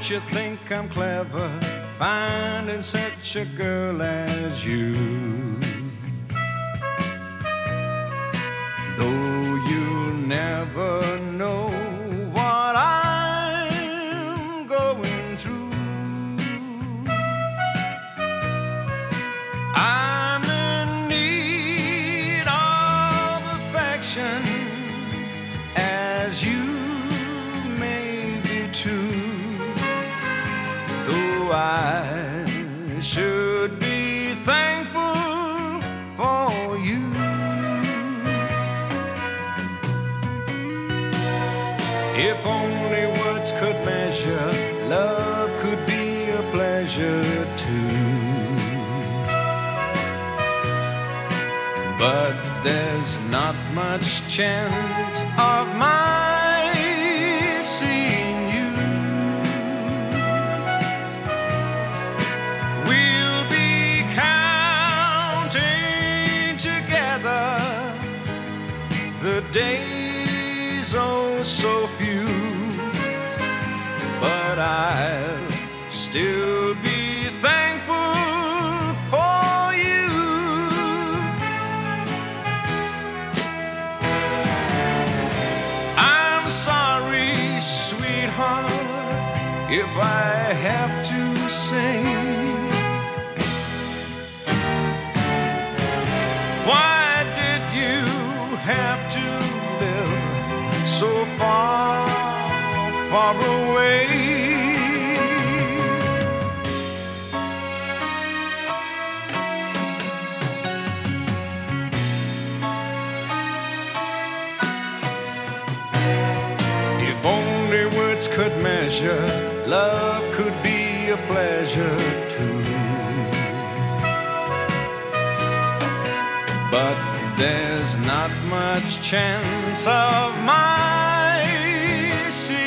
Don't you think I'm clever finding such a girl as you? Though you'll never know what I'm going through, I'm in need of affection, as you may be too. Though I should be thankful for you. If only words could measure, love could be a pleasure too. But there's not much chance of my seeing you. We'll be counting together the days, oh so few, but I'll still be thankful for you. I'm sorry, sweetheart, if I have to say, why did you have to live so far, far away? If only words could measure, love could be a pleasure too. But there's not much chance of my seeing